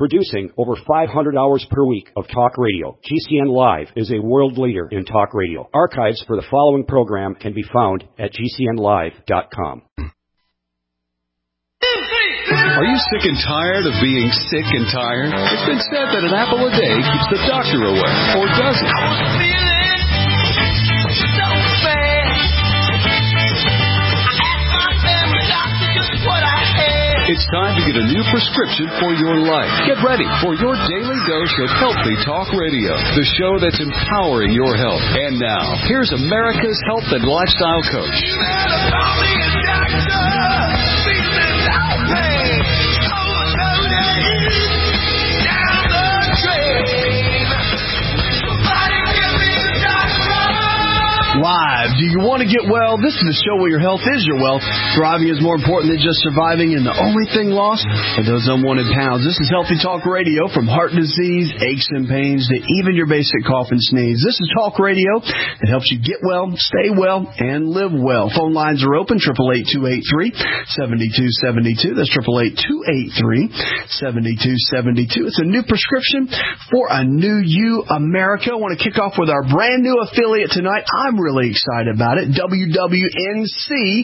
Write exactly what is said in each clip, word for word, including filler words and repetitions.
Producing over five hundred hours per week of talk radio, G C N Live is a world leader in talk radio. Archives for the following program can be found at G C N live dot com. Are you sick and tired of being sick and tired? It's been said that an apple a day keeps the doctor away. Or does it? I was feeling so bad. I asked my family doctor just what I had. It's time to get a new prescription for your life. Get ready for your daily dose of Healthy Talk Radio, the show that's empowering your health. And now, here's America's health and lifestyle coach. You better call me a doctor. Live. Do you want to get well? This is the show where your health is your wealth. Thriving is more important than just surviving, and the only thing lost are those unwanted pounds. This is Healthy Talk Radio, from heart disease, aches and pains, to even your basic cough and sneeze. This is talk radio that helps you get well, stay well, and live well. Phone lines are open, eight eight eight, two eight three, seven two seven two. That's eight eight eight, two eight three, seven two seven two. It's a new prescription for a new you, America. I want to kick off with our brand new affiliate tonight. I'm really Really excited about it. W W N C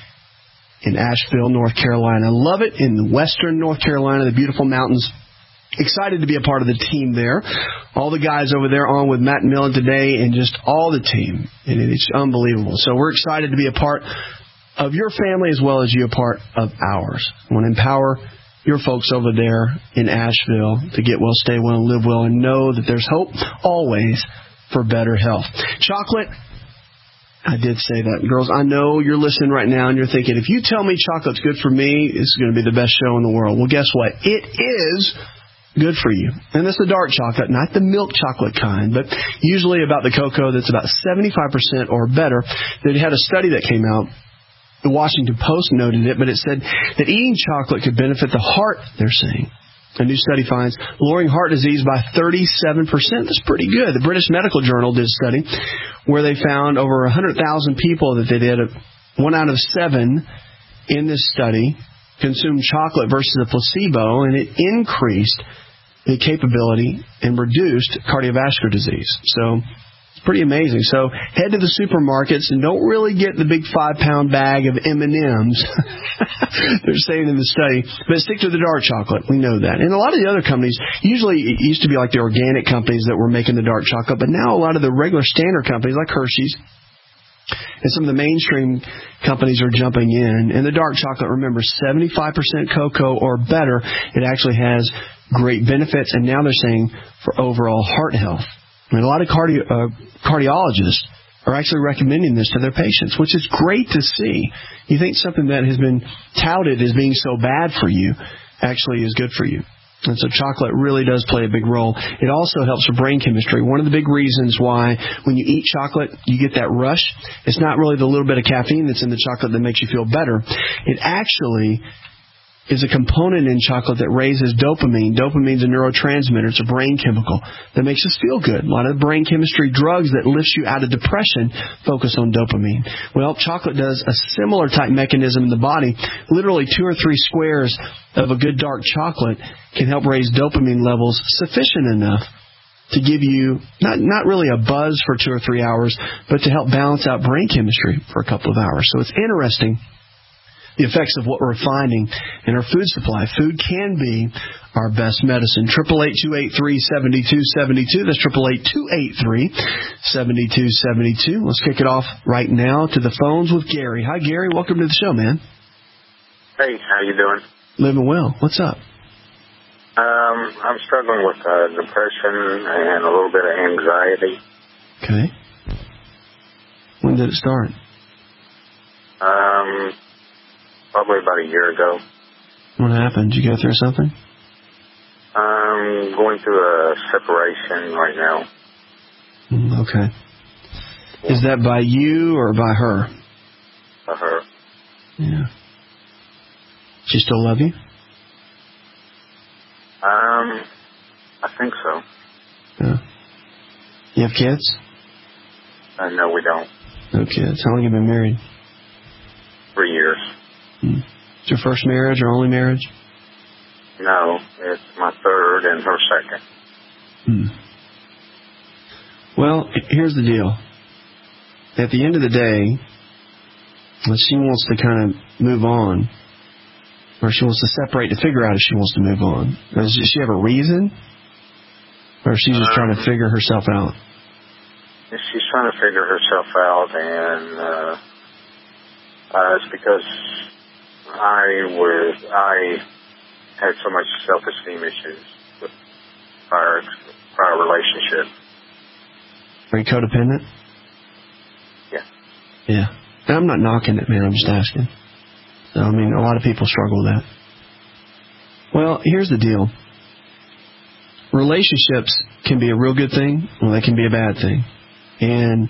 in Asheville, North Carolina. Love it in western North Carolina, the beautiful mountains. Excited to be a part of the team there. All the guys over there on with Matt Millen today, and just all the team. And it's unbelievable. So we're excited to be a part of your family as well as you a part of ours. I want to empower your folks over there in Asheville to get well, stay well, and live well, and know that there's hope always for better health. Chocolate. I did say that. Girls, I know you're listening right now and you're thinking, if you tell me chocolate's good for me, this is going to be the best show in the world. Well, guess what? It is good for you. And it's the dark chocolate, not the milk chocolate kind, but usually about the cocoa that's about seventy-five percent or better. They had a study that came out. The Washington Post noted it, but it said that eating chocolate could benefit the heart, they're saying. A new study finds lowering heart disease by thirty-seven percent. That's pretty good. The British Medical Journal did a study where they found over one hundred thousand people that they did. One out of seven in this study consumed chocolate versus a placebo, and it increased the capability and reduced cardiovascular disease. So it's pretty amazing. So head to the supermarkets and don't really get the big five-pound bag of M and M's. They're saying in the study, but stick to the dark chocolate. We know that. And a lot of the other companies, usually it used to be like the organic companies that were making the dark chocolate, but now a lot of the regular standard companies like Hershey's and some of the mainstream companies are jumping in. And the dark chocolate, remember, seventy-five percent cocoa or better. It actually has great benefits, and now they're saying for overall heart health. I mean, a lot of cardio, uh, cardiologists are actually recommending this to their patients, which is great to see. You think something that has been touted as being so bad for you actually is good for you. And so chocolate really does play a big role. It also helps with brain chemistry. One of the big reasons why when you eat chocolate, you get that rush, it's not really the little bit of caffeine that's in the chocolate that makes you feel better. It actually is a component in chocolate that raises dopamine. Dopamine is a neurotransmitter. It's a brain chemical that makes us feel good. A lot of brain chemistry drugs that lifts you out of depression focus on dopamine. Well, chocolate does a similar type mechanism in the body. Literally two or three squares of a good dark chocolate can help raise dopamine levels sufficient enough to give you not not really a buzz for two or three hours, but to help balance out brain chemistry for a couple of hours. So it's interesting, the effects of what we're finding in our food supply. Food can be our best medicine. eight eight eight, two eight three, seven two seven two. That's eight eight eight, two eight three, seven two seven two. Let's kick it off right now to the phones with Gary. Hi, Gary. Welcome to the show, man. Hey, how you doing? Living well. What's up? Um, I'm struggling with uh, depression and a little bit of anxiety. Okay. When did it start? Um... Probably about a year ago. What happened? Did you go through something? I'm going through a separation right now. Mm, okay. Is that by you or by her? By her. Yeah. She still love you? Um, I think so. Yeah. You have kids? Uh, no, we don't. No kids. How long have you been married? Three years. Hmm. Is your first marriage or only marriage? no, it's my third and her second. Hmm. Well, here's the deal. At the end of the day, she wants to kind of move on, or she wants to separate to figure out if she wants to move on. Does she have a reason, or is she just um, trying to figure herself out? She's trying to figure herself out, and uh, uh, it's because I was I had so much self-esteem issues with prior prior relationship. Are you codependent? Yeah. Yeah. And I'm not knocking it, man. I'm just asking. So, I mean, a lot of people struggle with that. Well, here's the deal. Relationships can be a real good thing, or they can be a bad thing. And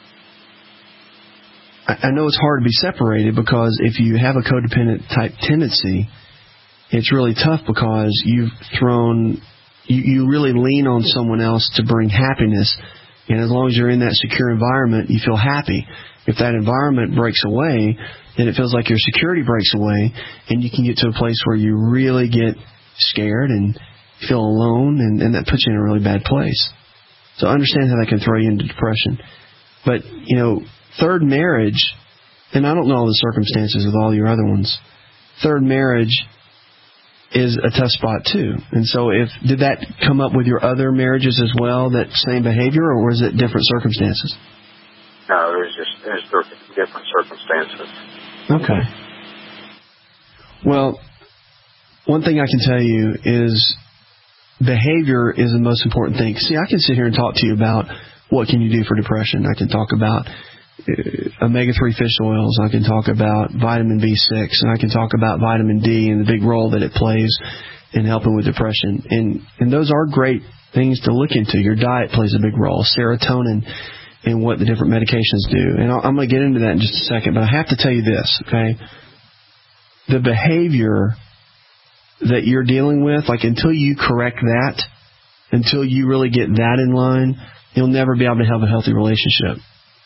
I know it's hard to be separated, because if you have a codependent type tendency, it's really tough, because you've thrown, you, you really lean on someone else to bring happiness. And as long as you're in that secure environment, you feel happy. If that environment breaks away, then it feels like your security breaks away, and you can get to a place where you really get scared and feel alone, and, and that puts you in a really bad place. So I understand how that can throw you into depression. But, you know, third marriage, and I don't know all the circumstances with all your other ones, third marriage is a tough spot too. And so if did that come up with your other marriages as well, that same behavior, or was it different circumstances? No, it was just it was different circumstances. Okay. Well, one thing I can tell you is behavior is the most important thing. See, I can sit here and talk to you about what can you do for depression. I can talk about omega three fish oils. I can talk about vitamin B six, and I can talk about vitamin D and the big role that it plays in helping with depression. And and those are great things to look into. Your diet plays a big role. Serotonin and what the different medications do. And I'm going to get into that in just a second, but I have to tell you this, okay? The behavior that you're dealing with, like until you correct that, until you really get that in line, you'll never be able to have a healthy relationship.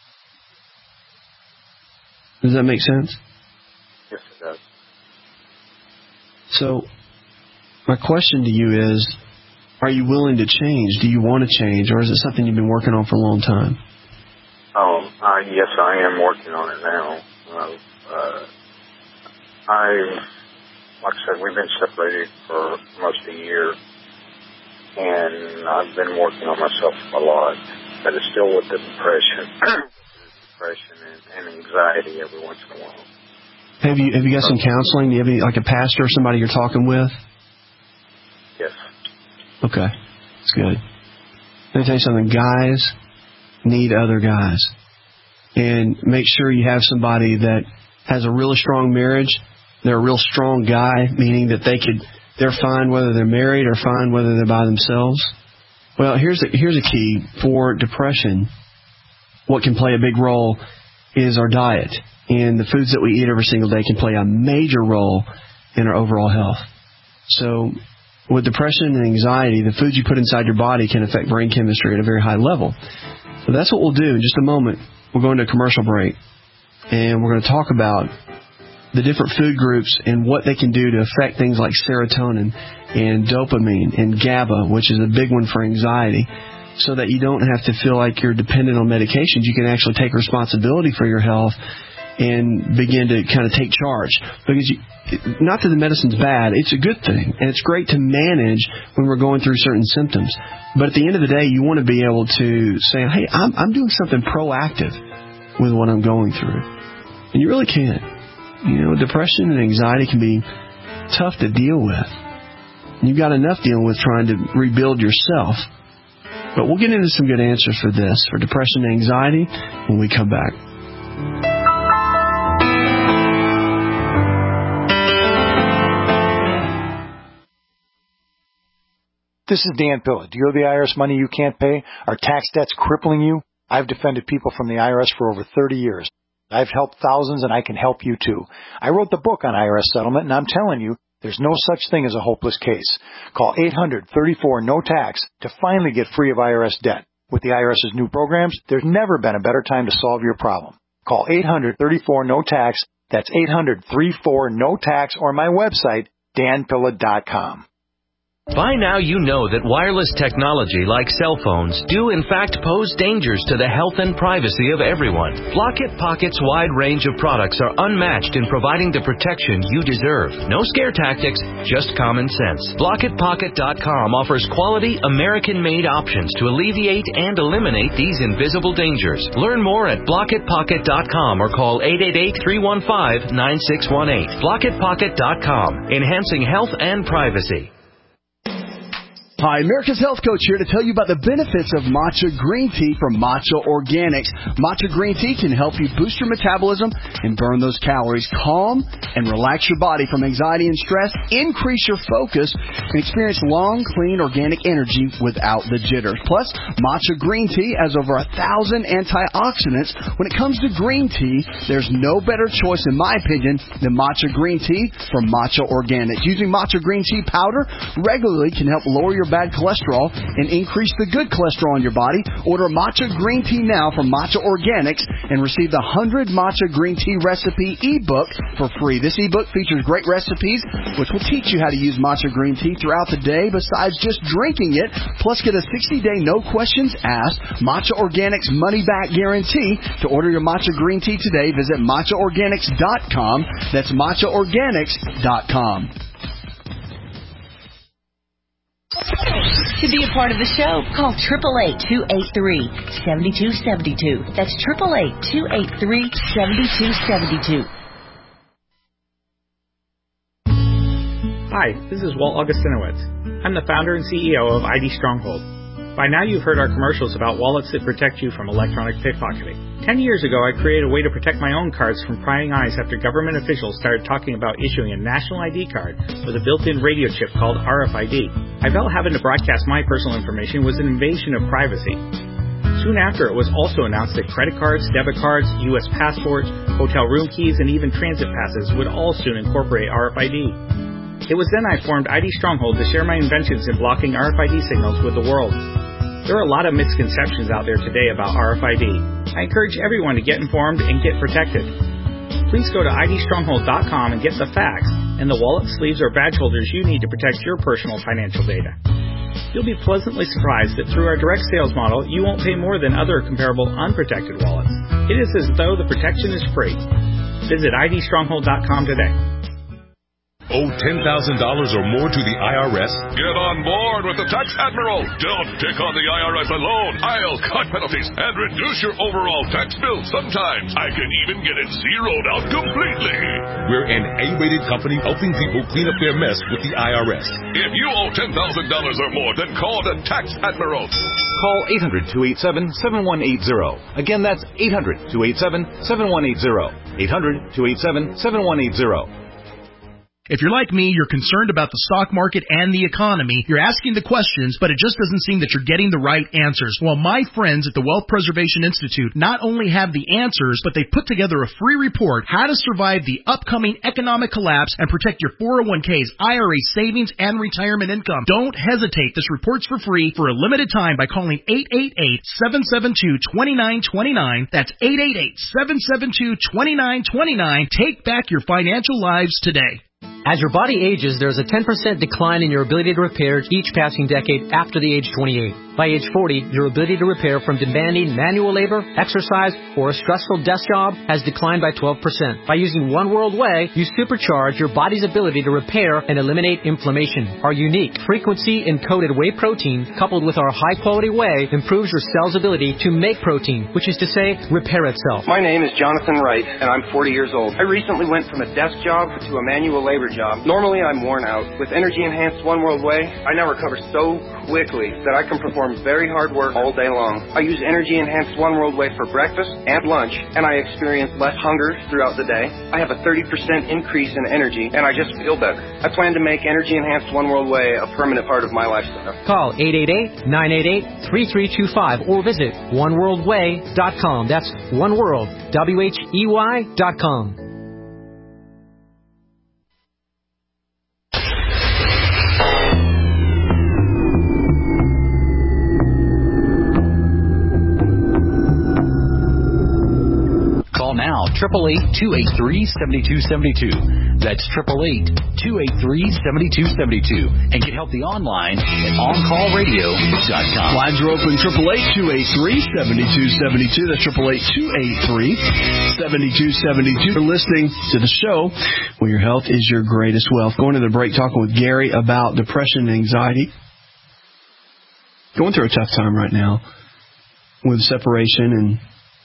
Does that make sense? Yes, it does. So, my question to you is, are you willing to change? Do you want to change? Or is it something you've been working on for a long time? Oh, uh, yes, I am working on it now. Uh, uh, I, like I said, we've been separated for most of the year, and I've been working on myself a lot, but it's still with the depression. depression and, and anxiety every once in a while. Have you have you got some counseling? Do you have any, like a pastor or somebody you're talking with? Yes. Okay, that's good. Let me tell you something. Guys need other guys. And make sure you have somebody that has a really strong marriage. They're a real strong guy, meaning that they could, they're fine whether they're married or fine whether they're by themselves. Well, here's a, here's a key for depression. What can play a big role is our diet. And the foods that we eat every single day can play a major role in our overall health. So with depression and anxiety, the foods you put inside your body can affect brain chemistry at a very high level. So that's what we'll do in just a moment. We'll go into a commercial break, and we're going to talk about the different food groups and what they can do to affect things like serotonin and dopamine and GABA, which is a big one for anxiety, so that you don't have to feel like you're dependent on medications. You can actually take responsibility for your health and begin to kind of take charge. Because you, not that the medicine's bad, it's a good thing, and it's great to manage when we're going through certain symptoms. But at the end of the day, you want to be able to say, hey, I'm, I'm doing something proactive with what I'm going through. And you really can. You know, depression and anxiety can be tough to deal with. You've got enough dealing with trying to rebuild yourself. But we'll get into some good answers for this, for depression and anxiety, when we come back. This is Dan Pilla. Do you owe the I R S money you can't pay? Are tax debts crippling you? I've defended people from the I R S for over thirty years. I've helped thousands, and I can help you too. I wrote the book on I R S settlement, and I'm telling you, there's no such thing as a hopeless case. Call eight hundred, thirty-four, no tax to finally get free of I R S debt. With the IRS's new programs, there's never been a better time to solve your problem. Call eight hundred, thirty-four, no tax. That's eight hundred, thirty-four, no tax, or my website, dan pilla dot com. By now you know that wireless technology like cell phones do in fact pose dangers to the health and privacy of everyone. Blockit Pocket's wide range of products are unmatched in providing the protection you deserve. No scare tactics, just common sense. Blockit Pocket dot com offers quality American-made options to alleviate and eliminate these invisible dangers. Learn more at Blockit Pocket dot com or call eight eight eight, three one five, nine six one eight. Blockit Pocket dot com, enhancing health and privacy. Hi, America's Health Coach here to tell you about the benefits of matcha green tea from Matcha Organics. Matcha green tea can help you boost your metabolism and burn those calories, calm and relax your body from anxiety and stress, increase your focus, and experience long, clean, organic energy without the jitters. Plus, matcha green tea has over a thousand antioxidants. When it comes to green tea, there's no better choice, in my opinion, than matcha green tea from Matcha Organics. Using matcha green tea powder regularly can help lower your bad cholesterol and increase the good cholesterol in your body. Order matcha green tea now from Matcha Organics and receive the one hundred Matcha Green Tea Recipe ebook for free. This ebook features great recipes which will teach you how to use matcha green tea throughout the day besides just drinking it. Plus, get a sixty day no questions asked Matcha Organics money back guarantee. To order your matcha green tea today, visit matcha organics dot com. That's matcha organics dot com. To be a part of the show, call eight eight eight, two eight three, seven two seven two. That's eight eight eight, two eight three, seven two seven two. Hi, this is Walt Augustinowicz. I'm the founder and C E O of I D Stronghold. By now you've heard our commercials about wallets that protect you from electronic pickpocketing. Ten years ago, I created a way to protect my own cards from prying eyes after government officials started talking about issuing a national I D card with a built-in radio chip called R F I D. I felt having to broadcast my personal information was an invasion of privacy. Soon after, it was also announced that credit cards, debit cards, U S passports, hotel room keys, and even transit passes would all soon incorporate R F I D. It was then I formed I D Stronghold to share my inventions in blocking R F I D signals with the world. There are a lot of misconceptions out there today about R F I D. I encourage everyone to get informed and get protected. Please go to I D stronghold dot com and get the facts and the wallet, sleeves, or badge holders you need to protect your personal financial data. You'll be pleasantly surprised that through our direct sales model, you won't pay more than other comparable unprotected wallets. It is as though the protection is free. Visit I D stronghold dot com today. Owe ten thousand dollars or more to the I R S? Get on board with the Tax Admiral. Don't pick on the I R S alone. I'll cut penalties and reduce your overall tax bill. Sometimes I can even get it zeroed out completely. We're an A-rated company helping people clean up their mess with the I R S. If you owe ten thousand dollars or more, then call the Tax Admiral. Call eight hundred, two eight seven, seven one eight zero. Again, that's eight hundred, two eight seven, seven one eight zero. eight hundred, two eight seven, seven one eight zero. If you're like me, you're concerned about the stock market and the economy. You're asking the questions, but it just doesn't seem that you're getting the right answers. Well, my friends at the Wealth Preservation Institute not only have the answers, but they put together a free report, How to Survive the Upcoming Economic Collapse and Protect Your four oh one k's, I R A savings, and retirement income. Don't hesitate. This report's for free for a limited time by calling eight eight eight, seven seven two, two nine two nine. That's eight eight eight, seven seven two, two nine two nine. Take back your financial lives today. As your body ages, there's a ten percent decline in your ability to repair each passing decade after the age twenty-eight. By age forty, your ability to repair from demanding manual labor, exercise, or a stressful desk job has declined by twelve percent. By using One World Whey, you supercharge your body's ability to repair and eliminate inflammation. Our unique frequency-encoded whey protein, coupled with our high-quality whey, improves your cell's ability to make protein, which is to say, repair itself. My name is Jonathan Wright, and I'm forty years old. I recently went from a desk job to a manual labor job. Normally, I'm worn out. With energy-enhanced One World Whey, I now recover so quickly that I can perform very hard work all day long. I use energy-enhanced One World Whey for breakfast and lunch, and I experience less hunger throughout the day. I have a thirty percent increase in energy, and I just feel better. I plan to make energy-enhanced One World Whey a permanent part of my lifestyle. Call eight eight eight, nine eight eight, three three two five or visit one world whey dot com. That's One World, W H E Y dot com. Call now, eight eight eight, two eight three, seven two seven two. That's eight eight eight, two eight three, seven two seven two. And get healthy online at on call radio dot com. Lines are open, eight eight eight, two eight three, seven two seven two. That's eight eight eight, two eight three, seven two seven two. You're listening to the show where your health is your greatest wealth. Going to the break, talking with Gary about depression and anxiety. Going through a tough time right now with separation and,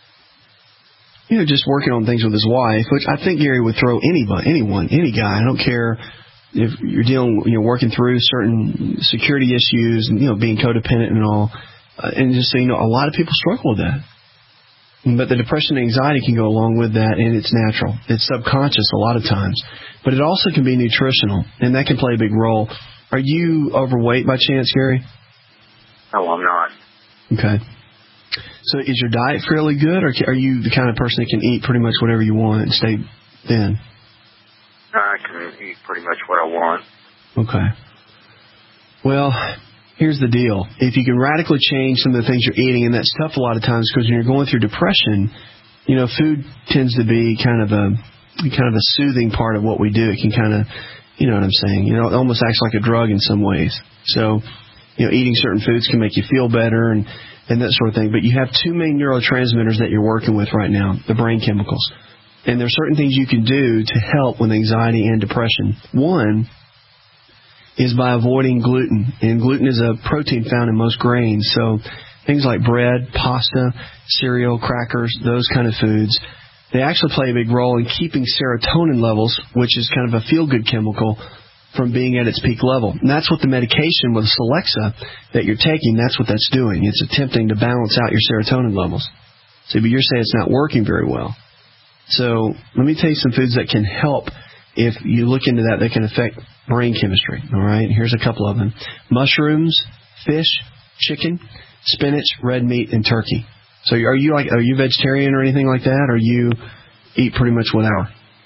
you know, just working on things with his wife, which I think Gary would throw anybody, anyone, any guy. I don't care if you're dealing, you know, working through certain security issues and, you know, being codependent and all. Uh, and just so you know, a lot of people struggle with that. But the depression and anxiety can go along with that, and it's natural. It's subconscious a lot of times. But it also can be nutritional, and that can play a big role. Are you overweight by chance, Gary? No, I'm not. Okay. So is your diet fairly good, or are you the kind of person that can eat pretty much whatever you want and stay thin? I can eat pretty much what I want. Okay. Well, here's the deal. If you can radically change some of the things you're eating, and that's tough a lot of times because when you're going through depression, you know, food tends to be kind of a kind of a soothing part of what we do. It can kind of, you know what I'm saying, you know, it almost acts like a drug in some ways. So, you know, eating certain foods can make you feel better and, and that sort of thing. But you have two main neurotransmitters that you're working with right now, the brain chemicals. And there's certain things you can do to help with anxiety and depression. One is by avoiding gluten. And gluten is a protein found in most grains. So things like bread, pasta, cereal, crackers, those kind of foods, they actually play a big role in keeping serotonin levels, which is kind of a feel-good chemical, from being at its peak level. And that's what the medication with Celexa that you're taking, that's what that's doing. It's attempting to balance out your serotonin levels. So, but you're saying it's not working very well. So let me tell you some foods that can help if you look into that, that can affect brain chemistry. All right, here's a couple of them. Mushrooms, fish, chicken, spinach, red meat, and turkey. So are you like, are you vegetarian or anything like that, or you eat pretty much whatever?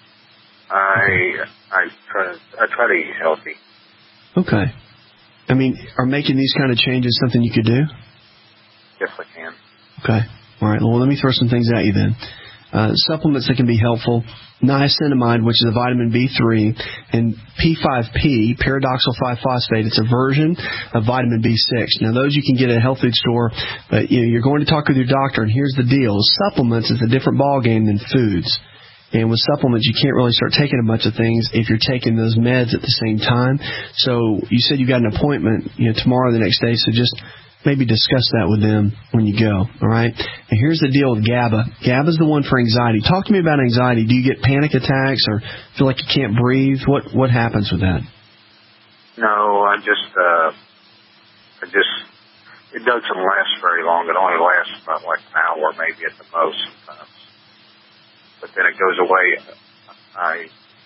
I I try to I try to eat healthy. Okay. I mean, are making these kind of changes something you could do? Yes, I can. Okay. All right. Well, let me throw some things at you then. Uh, supplements that can be helpful: niacinamide, which is a vitamin B three, and P five P, pyridoxal five phosphate. It's a version of vitamin B six. Now, those you can get at a health food store, but you know, you're going to talk with your doctor. And here's the deal: supplements is a different ballgame than foods. And with supplements, you can't really start taking a bunch of things if you're taking those meds at the same time. So you said you got an appointment, you know, tomorrow or the next day. So just maybe discuss that with them when you go. All right. And here's the deal with GABA. GABA is the one for anxiety. Talk to me about anxiety. Do you get panic attacks or feel like you can't breathe? What what happens with that? No, I just, uh, I just, it doesn't last very long. It only lasts about like an hour, maybe at the most sometimes. But then it goes away. I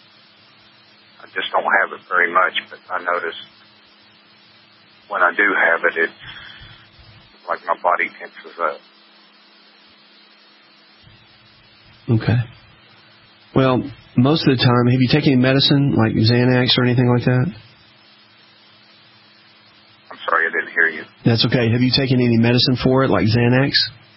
I just don't have it very much, but I notice when I do have it, it's like my body tenses up. Okay. Well, most of the time, have you taken any medicine, like Xanax or anything like that? I'm sorry, I didn't hear you. That's okay. Have you taken any medicine for it, like Xanax?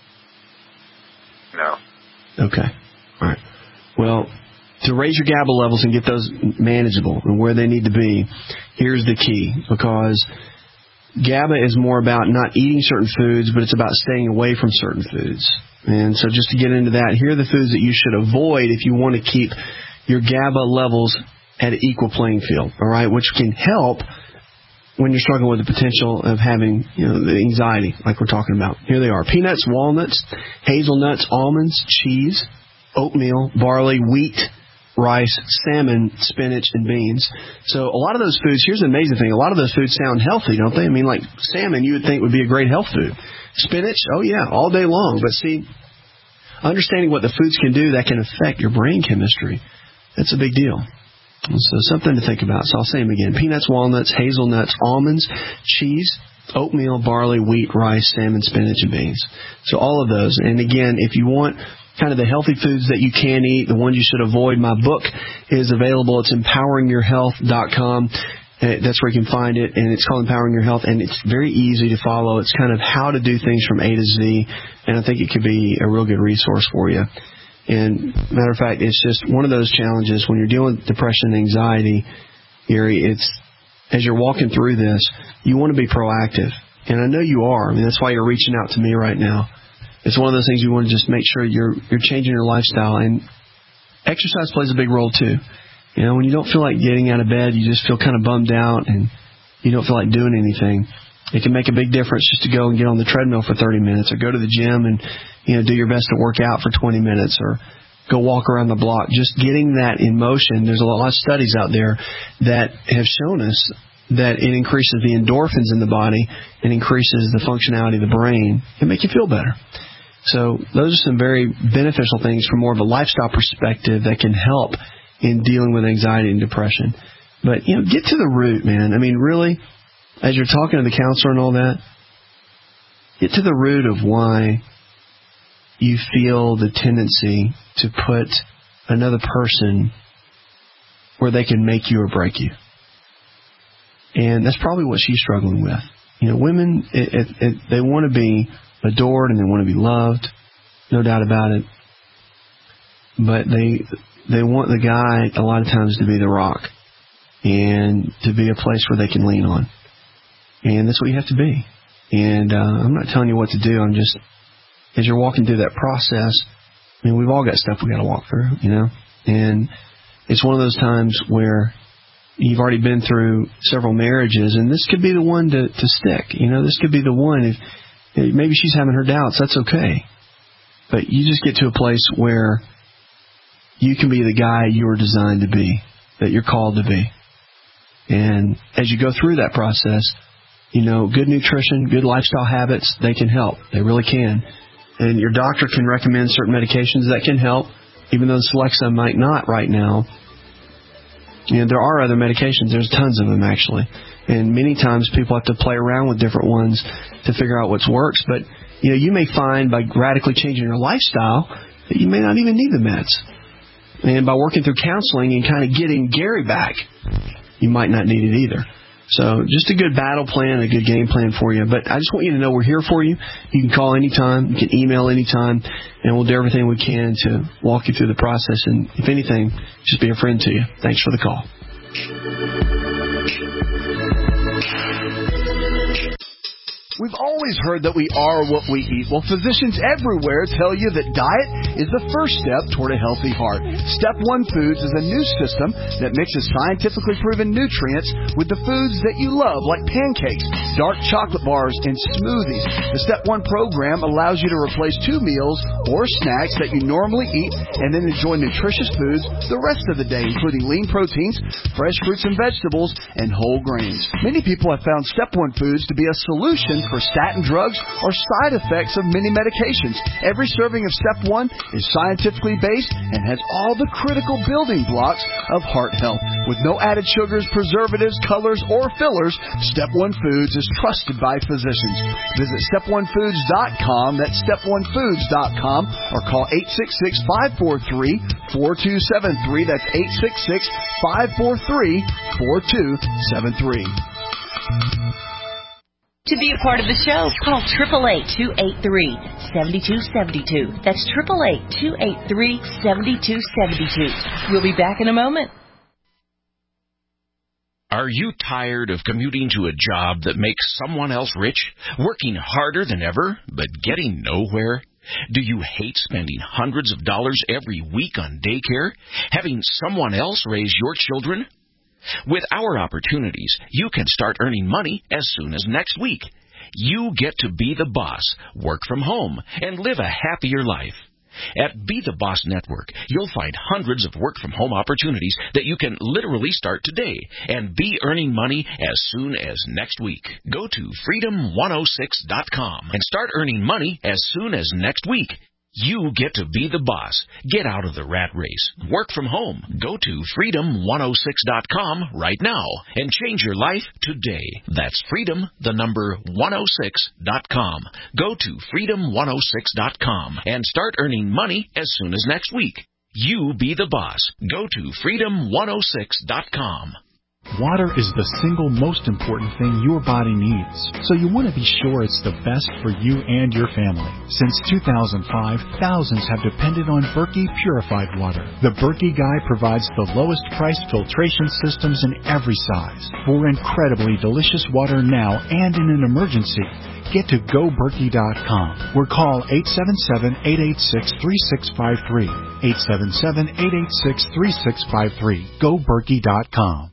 No. Okay. All right. Well, to raise your GABA levels and get those manageable and where they need to be, here's the key, because GABA is more about not eating certain foods, but it's about staying away from certain foods. And so just to get into that, here are the foods that you should avoid if you want to keep your GABA levels at an equal playing field, all right, which can help when you're struggling with the potential of having, you know, the anxiety like we're talking about. Here they are: peanuts, walnuts, hazelnuts, almonds, cheese, oatmeal, barley, wheat, rice, salmon, spinach, and beans. So a lot of those foods, here's the amazing thing, a lot of those foods sound healthy, don't they? I mean, like salmon you would think would be a great health food. Spinach, oh yeah, all day long. But see, understanding what the foods can do that can affect your brain chemistry, that's a big deal. So something to think about. So I'll say them again: peanuts, walnuts, hazelnuts, almonds, cheese, oatmeal, barley, wheat, rice, salmon, spinach, and beans. So all of those. And again, if you want kind of the healthy foods that you can eat, the ones you should avoid, my book is available. It's empowering your health dot com. That's where you can find it, and it's called Empowering Your Health, and it's very easy to follow. It's kind of how to do things from A to Z, and I think it could be a real good resource for you. And matter of fact, it's just one of those challenges when you're dealing with depression and anxiety, Gary, it's, as you're walking through this, you want to be proactive. And I know you are. I mean, that's why you're reaching out to me right now. It's one of those things you want to just make sure you're you're changing your lifestyle. And exercise plays a big role, too. You know, when you don't feel like getting out of bed, you just feel kind of bummed out and you don't feel like doing anything. It can make a big difference just to go and get on the treadmill for thirty minutes or go to the gym and, you know, do your best to work out for twenty minutes or go walk around the block. Just getting that in motion. There's a lot of studies out there that have shown us that it increases the endorphins in the body and increases the functionality of the brain and make you feel better. So those are some very beneficial things from more of a lifestyle perspective that can help in dealing with anxiety and depression. But, you know, get to the root, man. I mean, really, as you're talking to the counselor and all that, get to the root of why you feel the tendency to put another person where they can make you or break you. And that's probably what she's struggling with. You know, women, it, it, it, they want to be adored and they want to be loved, no doubt about it. But they they want the guy a lot of times to be the rock and to be a place where they can lean on. And that's what you have to be. And uh, I'm not telling you what to do. I'm just, as you're walking through that process, I mean, we've all got stuff we got to walk through, you know. And it's one of those times where you've already been through several marriages, and this could be the one to, to stick. You know, this could be the one. If maybe she's having her doubts, that's okay. But you just get to a place where you can be the guy you were designed to be, that you're called to be. And as you go through that process, you know, good nutrition, good lifestyle habits, they can help. They really can. And your doctor can recommend certain medications that can help, even though Celexa might not right now. You know, there are other medications. There's tons of them, actually. And many times people have to play around with different ones to figure out what works. But, you know, you may find by radically changing your lifestyle that you may not even need the meds. And by working through counseling and kind of getting Gary back, you might not need it either. So just a good battle plan, a good game plan for you. But I just want you to know we're here for you. You can call anytime. You can email anytime. And we'll do everything we can to walk you through the process. And if anything, just be a friend to you. Thanks for the call. We've always heard that we are what we eat. Well, physicians everywhere tell you that diet is the first step toward a healthy heart. Step One Foods is a new system that mixes scientifically proven nutrients with the foods that you love, like pancakes, dark chocolate bars, and smoothies. The Step One program allows you to replace two meals or snacks that you normally eat and then enjoy nutritious foods the rest of the day, including lean proteins, fresh fruits and vegetables, and whole grains. Many people have found Step One Foods to be a solution for statin drugs or side effects of many medications. Every serving of Step One is scientifically based and has all the critical building blocks of heart health. With no added sugars, preservatives, colors, or fillers, Step One Foods is trusted by physicians. Visit step one foods dot com, that's step one foods dot com, or call eight six six, five four three, four two seven three. That's eight six six, five four three, four two seven three. To be a part of the show, call eight eight eight, two eight three, seven two seven two. That's eight eight eight, two eight three, seven two seven two. We'll be back in a moment. Are you tired of commuting to a job that makes someone else rich, working harder than ever, but getting nowhere? Do you hate spending hundreds of dollars every week on daycare, having someone else raise your children? With our opportunities, you can start earning money as soon as next week. You get to be the boss, work from home, and live a happier life. At Be the Boss Network, you'll find hundreds of work-from-home opportunities that you can literally start today and be earning money as soon as next week. Go to freedom one oh six dot com and start earning money as soon as next week. You get to be the boss. Get out of the rat race. Work from home. Go to freedom one oh six dot com right now and change your life today. That's freedom, the number one oh six dot com. Go to freedom one oh six dot com and start earning money as soon as next week. You be the boss. Go to freedom one oh six dot com. Water is the single most important thing your body needs, so you want to be sure it's the best for you and your family. Since two thousand five, thousands have depended on Berkey purified water. The Berkey Guy provides the lowest price filtration systems in every size for incredibly delicious water now and in an emergency. Get to go berkey dot com or call eight seven seven, eight eight six, three six five three. eight seven seven, eight eight six, three six five three. go berkey dot com.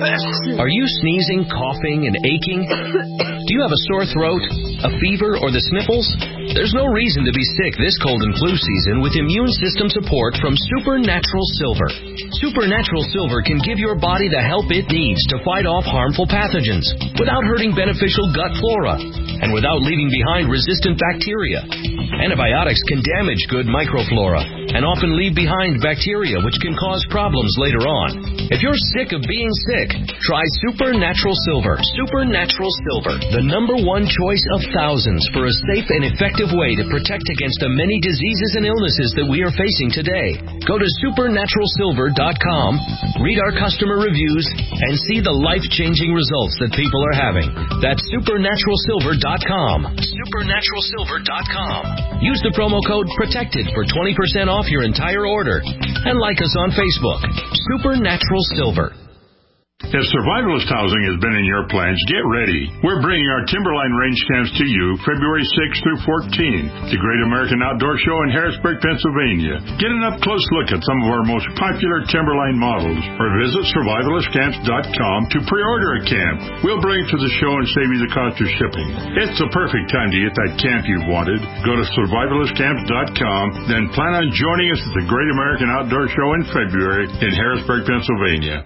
Are you sneezing, coughing, and aching? Do you have a sore throat, a fever, or the sniffles? There's no reason to be sick this cold and flu season with immune system support from Supernatural Silver. Supernatural Silver can give your body the help it needs to fight off harmful pathogens without hurting beneficial gut flora and without leaving behind resistant bacteria. Antibiotics can damage good microflora and often leave behind bacteria which can cause problems later on. If you're sick of being sick, try Supernatural Silver. Supernatural Silver, the number one choice of thousands for a safe and effective way to protect against the many diseases and illnesses that we are facing today. Go to supernatural silver dot com, read our customer reviews, and see the life-changing results that people are having. That's supernatural silver dot com. supernatural silver dot com. Use the promo code PROTECTED for twenty percent off your entire order. And like us on Facebook. Supernatural Silver. If survivalist housing has been in your plans, get ready. We're bringing our Timberline range camps to you February sixth through fourteenth, the Great American Outdoor Show in Harrisburg, Pennsylvania. Get an up-close look at some of our most popular Timberline models, or visit survivalist camps dot com to pre-order a camp. We'll bring it to the show and save you the cost of shipping. It's the perfect time to get that camp you've wanted. Go to survivalist camps dot com, then plan on joining us at the Great American Outdoor Show in February in Harrisburg, Pennsylvania.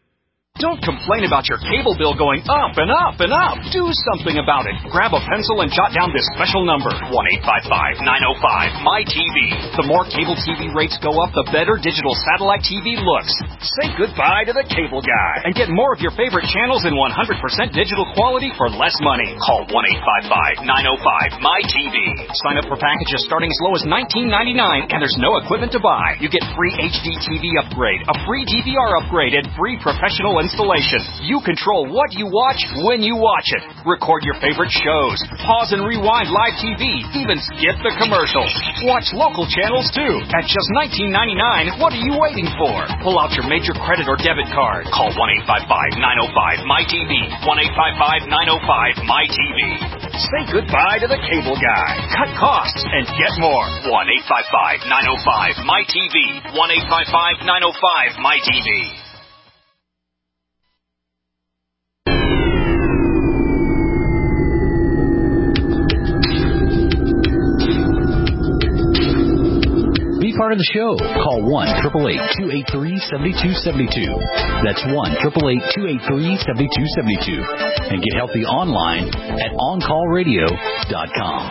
Don't complain about your cable bill going up and up and up. Do something about it. Grab a pencil and jot down this special number, one eight five five, nine oh five, M Y T V. The more cable T V rates go up, the better digital satellite T V looks. Say goodbye to the cable guy and get more of your favorite channels in one hundred percent digital quality for less money. Call one eight five five, nine oh five, M Y T V. Sign up for packages starting as low as nineteen ninety-nine, and there's no equipment to buy. You get free H D T V upgrade, a free D V R upgrade, and free professional installation. You control what you watch when you watch it. Record your favorite shows. Pause and rewind live T V. Even skip the commercials. Watch local channels too. At just nineteen ninety-nine, what are you waiting for? Pull out your major credit or debit card. Call one eight five five, nine oh five, M Y T V. one eight five five, nine oh five, M Y T V. Say goodbye to the cable guy. Cut costs and get more. one eight five five, nine oh five, M Y T V. one eight five five, nine oh five, M Y T V. Part of the show. Call one eight eight eight, two eight three, seven two seven two. That's one eight eight eight, two eight three, seven two seven two. And get healthy online at on call radio dot com.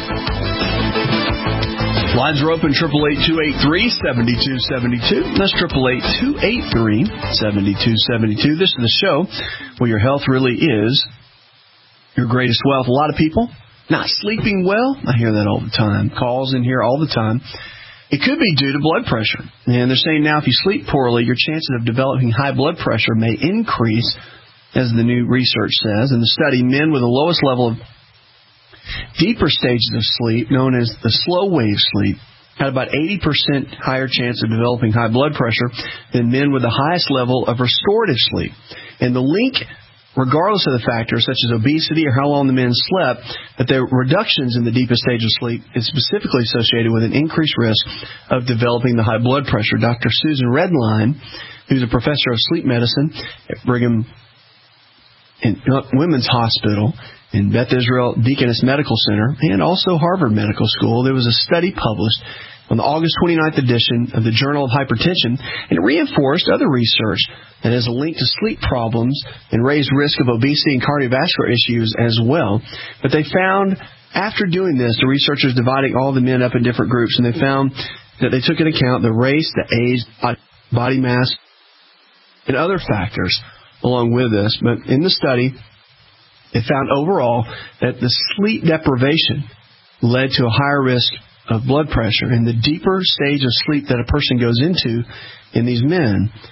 Lines are open, eight eight eight, two eight three, seven two seven two. That's eight eight eight, two eight three, seven two seven two. This is the show where your health really is your greatest wealth. A lot of people not sleeping well. I hear that all the time. Calls in here all the time. It could be due to blood pressure. And they're saying now if you sleep poorly, your chances of developing high blood pressure may increase, as the new research says. In the study, men with the lowest level of deeper stages of sleep, known as the slow wave sleep, had about eighty percent higher chance of developing high blood pressure than men with the highest level of restorative sleep. And the link, regardless of the factors such as obesity or how long the men slept, that the reductions in the deepest stage of sleep is specifically associated with an increased risk of developing the high blood pressure. Doctor Susan Redline, who's a professor of sleep medicine at Brigham and Women's Hospital in Beth Israel Deaconess Medical Center and also Harvard Medical School, there was a study published on the August twenty-ninth edition of the Journal of Hypertension, and it reinforced other research that has a link to sleep problems and raised risk of obesity and cardiovascular issues as well. But they found, after doing this, the researchers dividing all the men up in different groups, and they found that they took into account the race, the age, body mass, and other factors along with this. But in the study, it found overall that the sleep deprivation led to a higher risk of blood pressure. And the deeper stage of sleep that a person goes into in these men,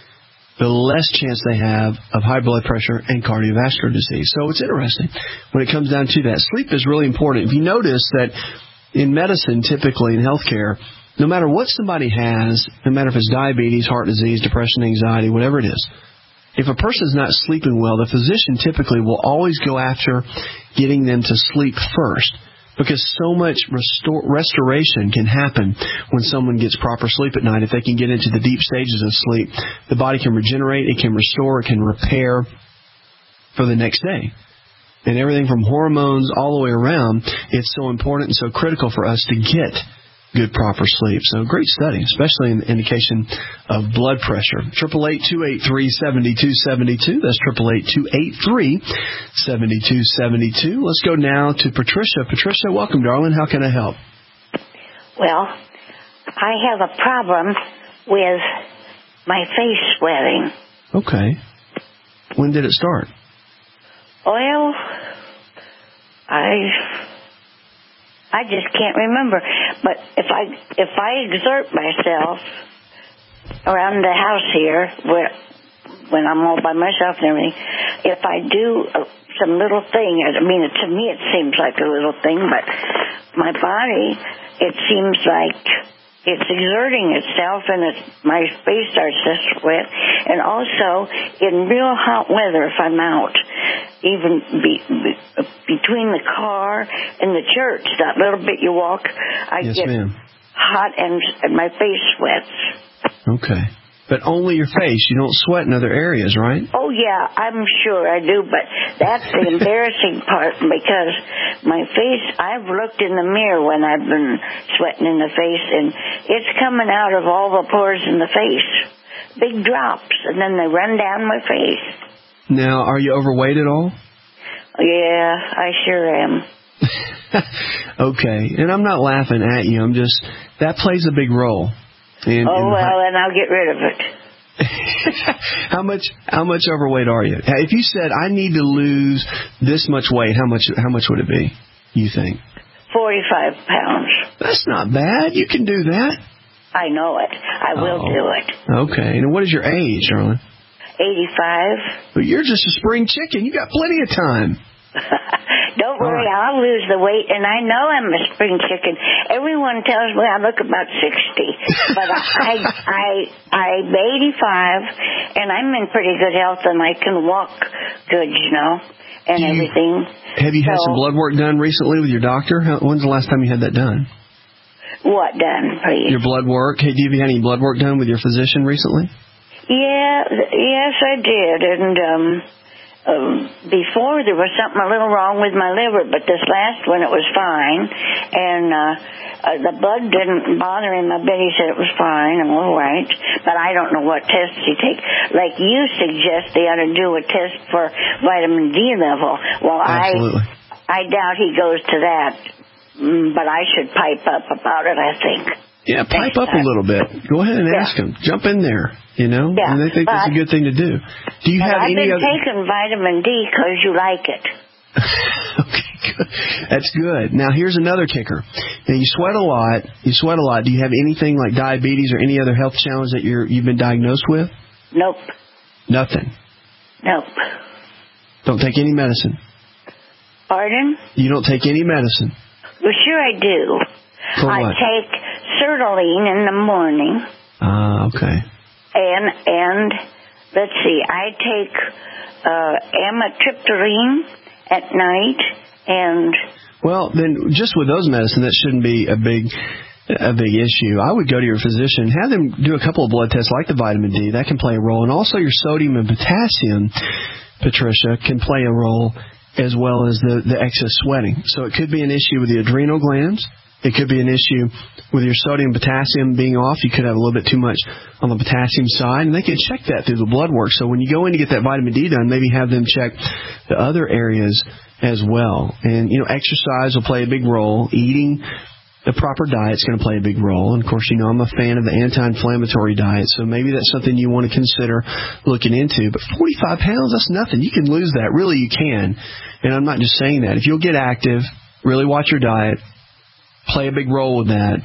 the less chance they have of high blood pressure and cardiovascular disease. So it's interesting when it comes down to that. Sleep is really important. If you notice that in medicine, typically in healthcare, no matter what somebody has, no matter if it's diabetes, heart disease, depression, anxiety, whatever it is, if a person is not sleeping well, the physician typically will always go after getting them to sleep first, because so much restore, restoration can happen when someone gets proper sleep at night. If they can get into the deep stages of sleep, the body can regenerate, it can restore, it can repair for the next day. And everything from hormones all the way around, it's so important and so critical for us to get good, proper sleep. So great study, especially in the indication of blood pressure. eight eight eight, two eight three, seven two seven two. That's eight eight eight, two eight three, seven two seven two. Let's go now to Patricia. Patricia, welcome, darling. How can I help? Well, I have a problem with my face sweating. Okay. When did it start? Well, I... I just can't remember. But if I if I exert myself around the house here, where when I'm all by myself and everything, if I do some little thing, I mean, to me it seems like a little thing, but my body, it seems like it's exerting itself, and it's, my face starts to sweat. And also, in real hot weather, if I'm out, even be, be, between the car and the church, that little bit you walk, I yes, get ma'am. hot and, and my face sweats. Okay. But only your face. You don't sweat in other areas, right? Oh, yeah, I'm sure I do, but that's the embarrassing part, because my face, I've looked in the mirror when I've been sweating in the face, and it's coming out of all the pores in the face. Big drops, and then they run down my face. Now, are you overweight at all? Yeah, I sure am. Okay, and I'm not laughing at you. I'm just, that plays a big role. And, oh, and well, then I'll get rid of it. how much how much overweight are you? If you said, I need to lose this much weight, how much how much would it be, you think? forty-five pounds. That's not bad. You can do that. I know it. I will oh. do it. Okay. And what is your age, darling? eighty-five. Well, you're just a spring chicken. You got plenty of time. Don't worry, right. I'll lose the weight, and I know I'm a spring chicken. Everyone tells me I look about sixty, but I, I, I'm eighty-five, and I'm in pretty good health, and I can walk good, you know, and you, everything. Have you so, had some blood work done recently with your doctor? How, when's the last time you had that done? What done, please? Your blood work. Hey, do you have any blood work done with your physician recently? Yeah, yes, I did, and um. Um, before there was something a little wrong with my liver, but this last one it was fine, and uh, uh, the blood didn't bother him. I bet he said it was fine and all right, but I don't know what tests he takes. Like you suggest, they ought to do a test for vitamin D level. Well, Absolutely. I I doubt he goes to that, but I should pipe up about it, I think. Yeah, pipe up a little bit. Go ahead and yeah. ask them. Jump in there, you know, yeah, and they think that's a good thing to do. Do you have I've any been other... taking vitamin D because you like it. Okay, good. That's good. Now, here's another kicker. Now, you sweat a lot. You sweat a lot. Do you have anything like diabetes or any other health challenge that you're, you've been diagnosed with? Nope. Nothing? Nope. Don't take any medicine? Pardon? You don't take any medicine? Well, sure I do. For I what? take sertraline in the morning. Ah, uh, okay. And, and let's see, I take uh, amitriptyline at night, and... Well, then, just with those medicines, that shouldn't be a big... a big issue. I would go to your physician, have them do a couple of blood tests like the vitamin D. That can play a role. And also your sodium and potassium, Patricia, can play a role as well as the, the excess sweating. So it could be an issue with the adrenal glands. It could be an issue with your sodium and potassium being off. You could have a little bit too much on the potassium side, and they can check that through the blood work. So when you go in to get that vitamin D done, maybe have them check the other areas as well. And, you know, exercise will play a big role. Eating the proper diet is going to play a big role. And, of course, you know, I'm a fan of the anti-inflammatory diet, so maybe that's something you want to consider looking into. But forty-five pounds, that's nothing. You can lose that. Really, you can. And I'm not just saying that. If you'll get active, really watch your diet, play a big role with that,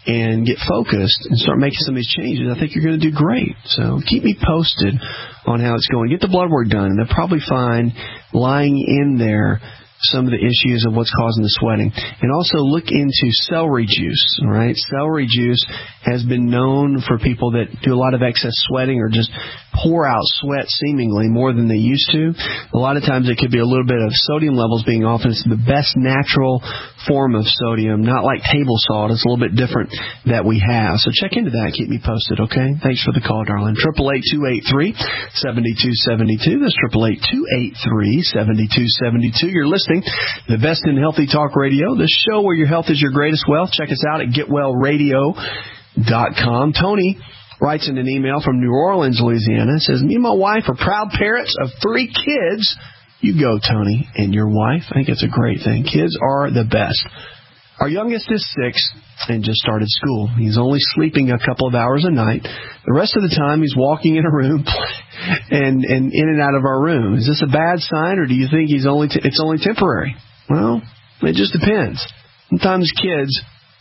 and get focused and start making some of these changes, I think you're going to do great. So keep me posted on how it's going. Get the blood work done, and they'll probably find lying in there some of the issues of what's causing the sweating. And also look into celery juice, all right? Celery juice has been known for people that do a lot of excess sweating or just pour out sweat seemingly more than they used to. A lot of times it could be a little bit of sodium levels being off, and it's the best natural form of sodium, not like table salt. It's a little bit different that we have. So check into that. Keep me posted, okay? Thanks for the call, darling. eight eight eight, two eight three, seven two seven two. That's eight eight eight, two eight three, seven two seven two. You're listening to the Best in Healthy Talk Radio, the show where your health is your greatest wealth. Check us out at get well radio dot com. Tony writes in an email from New Orleans, Louisiana. It says, me and my wife are proud parents of three kids. You go, Tony, and your wife. I think it's a great thing. Kids are the best. Our youngest is six and just started school. He's only sleeping a couple of hours a night. The rest of the time, he's walking in a room and, and in and out of our room. Is this a bad sign, or do you think he's only t- it's only temporary? Well, it just depends. Sometimes kids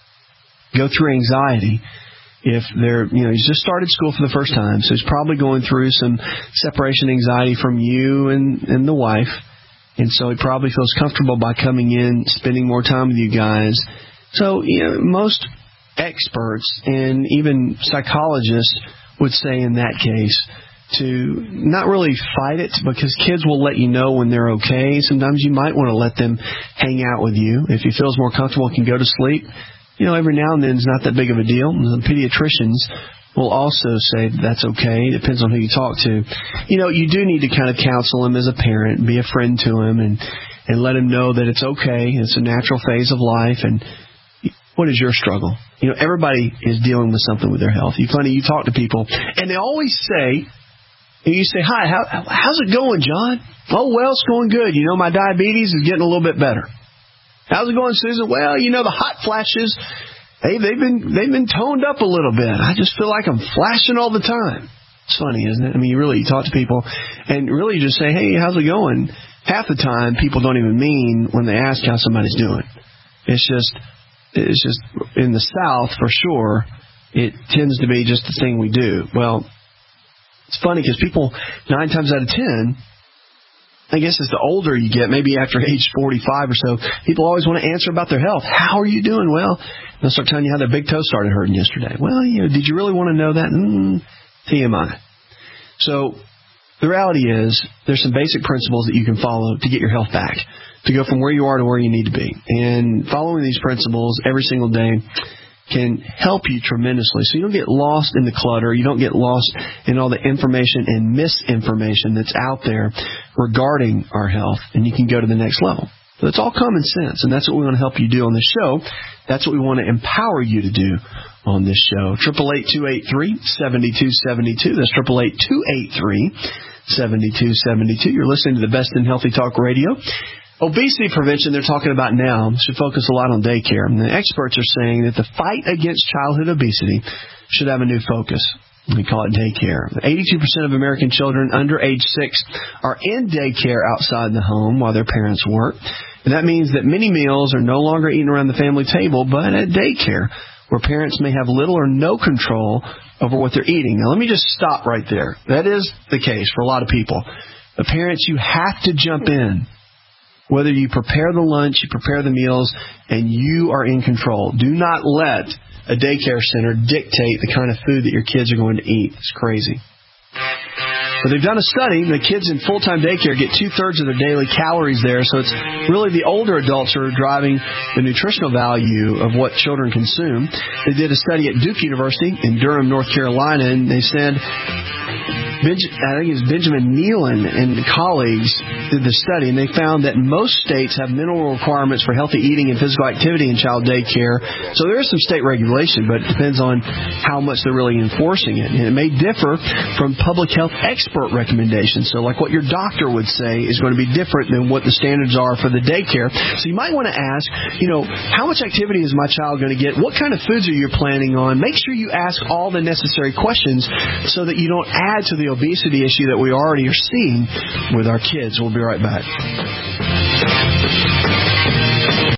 go through anxiety if they're, you know, he's just started school for the first time, so he's probably going through some separation anxiety from you and, and the wife, and so he probably feels comfortable by coming in, spending more time with you guys. So, you know, most experts and even psychologists would say in that case to not really fight it, because kids will let you know when they're okay. Sometimes you might want to let them hang out with you. If he feels more comfortable and can go to sleep, you know, every now and then is not that big of a deal. The pediatricians will also say that's okay. It depends on who you talk to. You know, you do need to kind of counsel him as a parent, be a friend to him, and, and let him know that it's okay. It's a natural phase of life. And what is your struggle? You know, everybody is dealing with something with their health. You funny, you talk to people, and they always say, and you say, hi, how, how's it going, John? Oh, well, it's going good. You know, my diabetes is getting a little bit better. How's it going, Susan? Well, you know, the hot flashes, hey, they've been they've been toned up a little bit. I just feel like I'm flashing all the time. It's funny, isn't it? I mean, you really you talk to people and really just say, hey, how's it going? Half the time, people don't even mean when they ask how somebody's doing. It's just, it's just in the South, for sure, it tends to be just the thing we do. Well, it's funny because people, nine times out of ten, I guess as the older you get, maybe after age forty-five or so, people always want to answer about their health. How are you doing? Well, they'll start telling you how their big toe started hurting yesterday. Well, you know, did you really want to know that? Mm, T M I. So the reality is there's some basic principles that you can follow to get your health back, to go from where you are to where you need to be. And following these principles every single day can help you tremendously. So you don't get lost in the clutter. You don't get lost in all the information and misinformation that's out there regarding our health, and you can go to the next level. So it's all common sense, and that's what we want to help you do on this show. That's what we want to empower you to do on this show. eight eight eight, two eight three, seven two seven two. That's eight eight eight, two eight three, seven two seven two. You're listening to the Best in Healthy Talk Radio. Obesity prevention, they're talking about now, should focus a lot on daycare. And the experts are saying that the fight against childhood obesity should have a new focus. We call it daycare. eighty-two percent of American children under age six are in daycare outside the home while their parents work. And that means that many meals are no longer eaten around the family table, but at daycare, where parents may have little or no control over what they're eating. Now, let me just stop right there. That is the case for a lot of people. But parents, you have to jump in. Whether you prepare the lunch, you prepare the meals, and you are in control. Do not let a daycare center dictate the kind of food that your kids are going to eat. It's crazy. But they've done a study. The kids in full-time daycare get two-thirds of their daily calories there. So it's really the older adults who are driving the nutritional value of what children consume. They did a study at Duke University in Durham, North Carolina, and they said, I think it's Benjamin Nealon and colleagues did the study, and they found that most states have minimal requirements for healthy eating and physical activity in child daycare. So there is some state regulation, but it depends on how much they're really enforcing it. And it may differ from public health expert recommendations. So like what your doctor would say is going to be different than what the standards are for the daycare. So you might want to ask, you know, how much activity is my child going to get? What kind of foods are you planning on? Make sure you ask all the necessary questions so that you don't add to the obesity issue that we already are seeing with our kids. We'll be right back.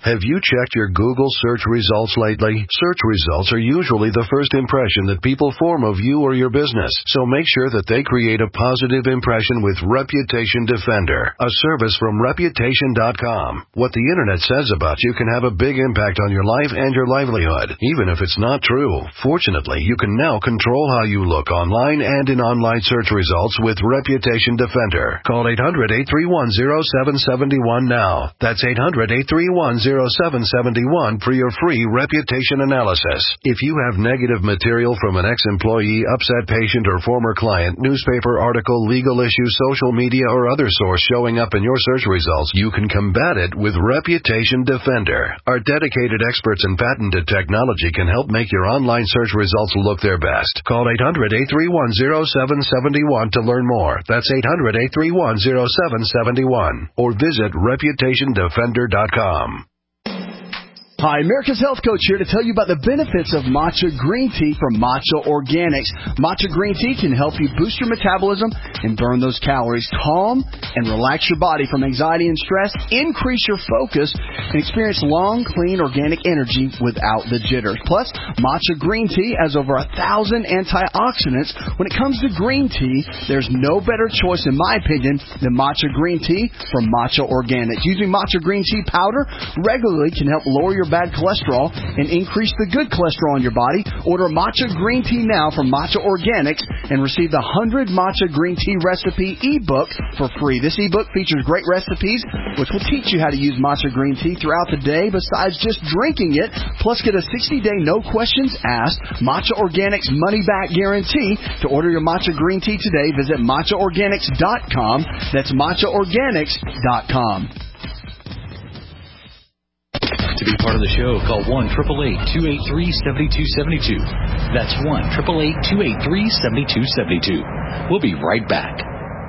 Have you checked your Google search results lately? Search results are usually the first impression that people form of you or your business, so make sure that they create a positive impression with Reputation Defender, a service from reputation dot com. What the internet says about you can have a big impact on your life and your livelihood, even if it's not true. Fortunately, you can now control how you look online and in online search results with Reputation Defender. Call eight hundred, eight three one, zero seven seven one now. That's eight hundred, eight three one, zero seven seven one for your free reputation analysis. If you have negative material from an ex-employee, upset patient, or former client, newspaper article, legal issue, social media, or other source showing up in your search results, you can combat it with Reputation Defender. Our dedicated experts in patented technology can help make your online search results look their best. Call eight hundred, eight three one, zero seven seven one to learn more. That's eight hundred, eight three one, zero seven seven one. Or visit reputation defender dot com. Hi, America's Health Coach here to tell you about the benefits of matcha green tea from Matcha Organics. Matcha green tea can help you boost your metabolism and burn those calories, calm and relax your body from anxiety and stress, increase your focus, and experience long, clean, organic energy without the jitters. Plus, matcha green tea has over a thousand antioxidants. When it comes to green tea, there's no better choice, in my opinion, than matcha green tea from Matcha Organics. Using matcha green tea powder regularly can help lower your bad cholesterol and increase the good cholesterol in your body. Order matcha green tea now from Matcha Organics and receive the one hundred Matcha Green Tea Recipe ebook for free. This ebook features great recipes which will teach you how to use matcha green tea throughout the day besides just drinking it. Plus, get a sixty day no questions asked Matcha Organics money back guarantee. To order your matcha green tea today, visit matcha organics dot com. That's matcha organics dot com. To be part of the show, call one eight eight eight, two eight three, seven two seven two. That's one eight eight eight, two eight three, seven two seven two. We'll be right back.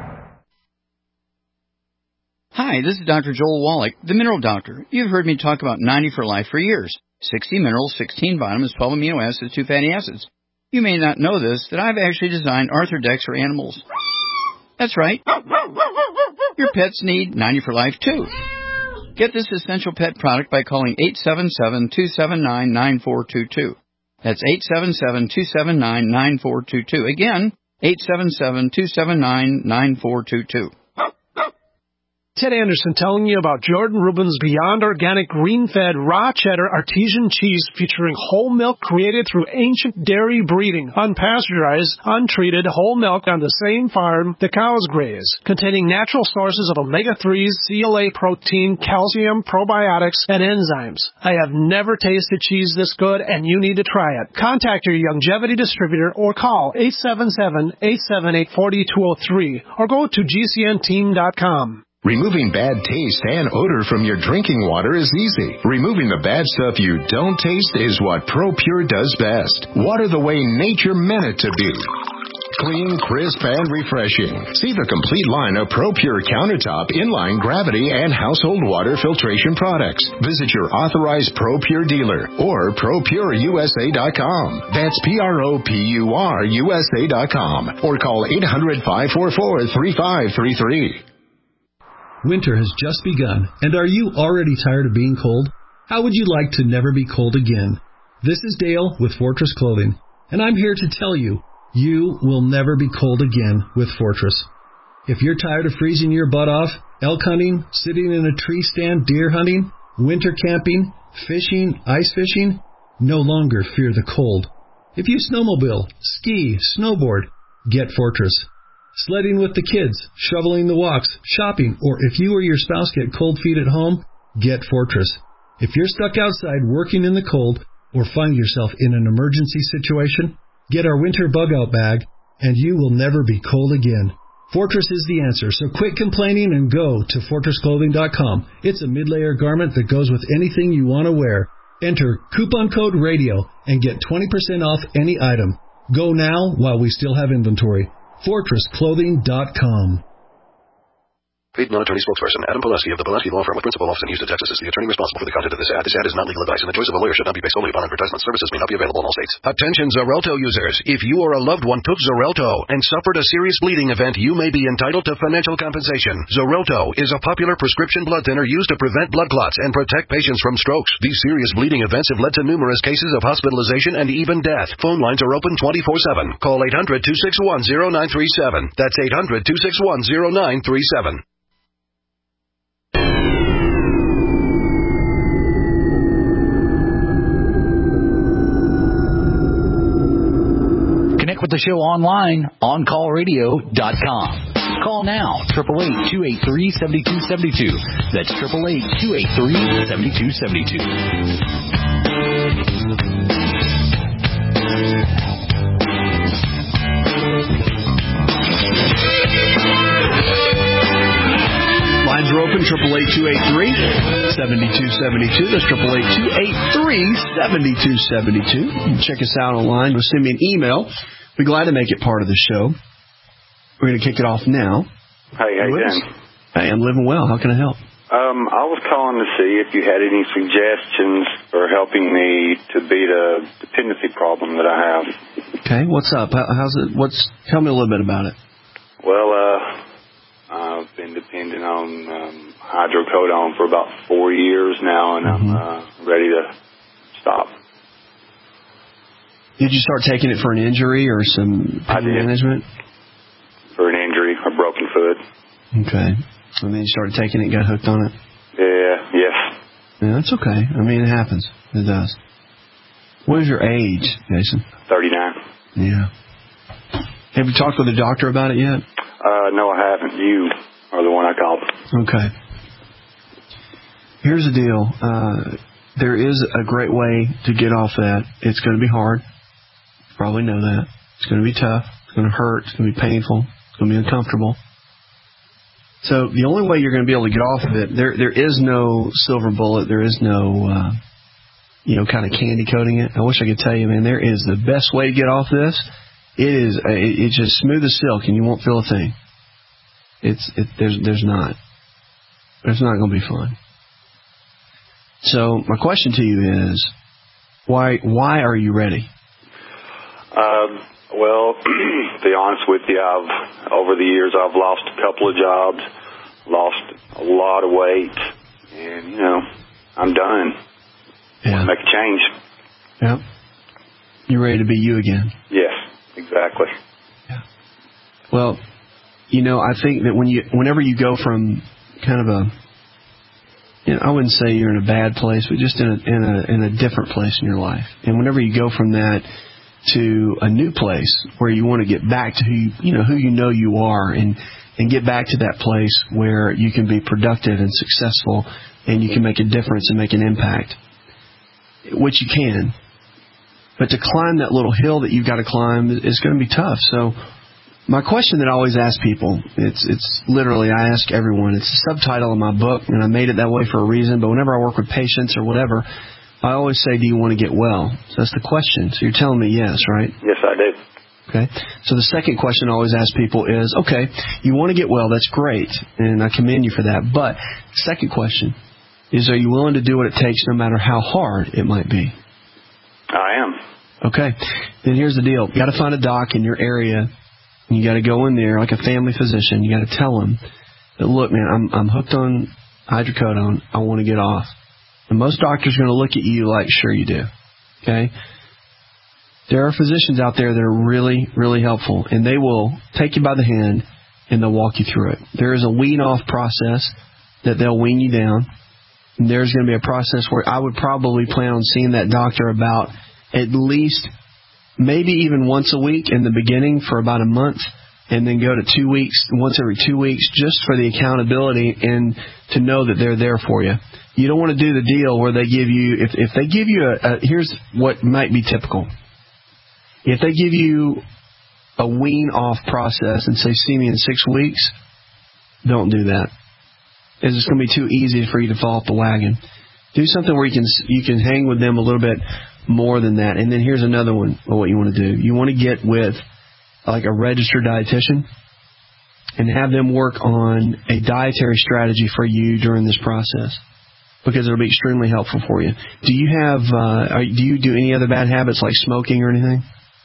Hi, this is Doctor Joel Wallach, the Mineral Doctor. You've heard me talk about ninety for Life for years. sixty minerals, sixteen vitamins, twelve amino acids, two fatty acids. You may not know this, that I've actually designed Arthrodex for animals. That's right. Your pets need ninety for Life, too. Get this essential pet product by calling eight seven seven, two seven nine, nine four two two. That's eight seven seven, two seven nine, nine four two two. Again, eight seven seven, two seven nine, nine four two two. Ted Anderson telling you about Jordan Rubin's Beyond Organic Green-Fed Raw Cheddar Artesian Cheese featuring whole milk created through ancient dairy breeding, unpasteurized, untreated whole milk on the same farm the cows graze, containing natural sources of omega threes, C L A protein, calcium, probiotics, and enzymes. I have never tasted cheese this good, and you need to try it. Contact your Longevity distributor or call eight seven seven, eight seven eight, four two zero three or go to G C N team dot com. Removing bad taste and odor from your drinking water is easy. Removing the bad stuff you don't taste is what ProPure does best. Water the way nature meant it to be. Clean, crisp, and refreshing. See the complete line of ProPure countertop, inline, gravity, and household water filtration products. Visit your authorized ProPure dealer or pro pure U S A dot com. That's P R O P U R U S A dot com or call eight hundred, five four four, three five three three. Winter has just begun, and are you already tired of being cold? How would you like to never be cold again? This is Dale with Fortress Clothing, and I'm here to tell you, you will never be cold again with Fortress. If you're tired of freezing your butt off, elk hunting, sitting in a tree stand, deer hunting, winter camping, fishing, ice fishing, no longer fear the cold. If you snowmobile, ski, snowboard, get Fortress. Sledding with the kids, shoveling the walks, shopping, or if you or your spouse get cold feet at home, get Fortress. If you're stuck outside working in the cold or find yourself in an emergency situation, get our winter bug-out bag, and you will never be cold again. Fortress is the answer, so quit complaining and go to fortress clothing dot com. It's a mid-layer garment that goes with anything you want to wear. Enter coupon code RADIO and get twenty percent off any item. Go now while we still have inventory. fortress clothing dot com. Paid non-attorney spokesperson Adam Pileski of the Pileski Law Firm with principal office in Houston, Texas is the attorney responsible for the content of this ad. This ad is not legal advice, and the choice of a lawyer should not be based solely upon advertisement. Services may not be available in all states. Attention Xarelto users. If you or a loved one took Xarelto and suffered a serious bleeding event, you may be entitled to financial compensation. Xarelto is a popular prescription blood thinner used to prevent blood clots and protect patients from strokes. These serious bleeding events have led to numerous cases of hospitalization and even death. Phone lines are open twenty-four seven. Call eight hundred, two six one, zero nine three seven. That's eight hundred, two six one, zero nine three seven. Connect with the show online, on call radio dot com. Call now, eight eight eight, two eight three, seven two seven two. That's eight eight eight, two eight three, seven two seven two. Lines are open, eight eight eight, two eight three, seven two seven two. That's eight eight eight, two eight three, seven two seven two. You can check us out online or send me an email. We're glad to make it part of the show. We're going to kick it off now. Hey, how you doing? Hey, I'm living well. How can I help? Um, I was calling to see if you had any suggestions for helping me to beat a dependency problem that I have. Okay, what's up? How's it? What's? Tell me a little bit about it. Well, uh, I've been dependent on um, hydrocodone for about four years now, and mm-hmm. I'm uh, ready to stop. Did you start taking it for an injury or some pain management? For an injury, a broken foot. Okay. And then you started taking it and got hooked on it? Yeah, yes. Yeah, that's okay. I mean, it happens. It does. What is your age, Jason? thirty-nine. Yeah. Have you talked with a doctor about it yet? Uh, no, I haven't. You are the one I called. Okay. Here's the deal. Uh, there is a great way to get off that. It's going to be hard. You probably know that. It's going to be tough. It's going to hurt. It's going to be painful. It's going to be uncomfortable. So the only way you're going to be able to get off of it, there there is no silver bullet. There is no, uh, you know, kind of candy coating it. I wish I could tell you, man, there is the best way to get off this. It is, a, it's just smooth as silk, and you won't feel a thing. It's, it, there's, there's not. It's not going to be fun. So my question to you is, why, why are you ready? Um. Well, to be honest with you, I've over the years I've lost a couple of jobs, lost a lot of weight, and you know I'm done. Yeah. Want to make a change. Yep. You're ready to be you again. Yes, exactly. Yeah. Well, you know, I think that when you, whenever you go from kind of a, you know, I wouldn't say you're in a bad place, but just in a in a in a different place in your life, and whenever you go from that to a new place where you want to get back to who you, you know who you know you are, and and get back to that place where you can be productive and successful, and you can make a difference and make an impact, which you can. But to climb that little hill that you've got to climb is going to be tough. So my question that I always ask people, it's it's literally I ask everyone. It's a subtitle of my book, and I made it that way for a reason. But whenever I work with patients or whatever, I always say, do you want to get well? So that's the question. So you're telling me yes, right? Yes, I do. Okay. So the second question I always ask people is, okay, you want to get well. That's great. And I commend you for that. But second question is, are you willing to do what it takes no matter how hard it might be? I am. Okay. Then here's the deal. You got to find a doc in your area. And you got to go in there like a family physician. You got to tell them that, look, man, I'm, I'm hooked on hydrocodone. I want to get off. And most doctors are going to look at you like, sure you do. Okay? There are physicians out there that are really, really helpful, and they will take you by the hand and they'll walk you through it. There is a wean-off process that they'll wean you down. And there's going to be a process where I would probably plan on seeing that doctor about at least maybe even once a week in the beginning for about a month, and then go to two weeks, once every two weeks, just for the accountability and to know that they're there for you. You don't want to do the deal where they give you, if, if they give you a, a, here's what might be typical. If they give you a wean-off process and say, see me in six weeks, don't do that. It's just going to be too easy for you to fall off the wagon. Do something where you can you can hang with them a little bit more than that. And then here's another one of what you want to do. You want to get with like a registered dietitian and have them work on a dietary strategy for you during this process, because it'll be extremely helpful for you. Do you have, uh, are, do you do any other bad habits like smoking or anything?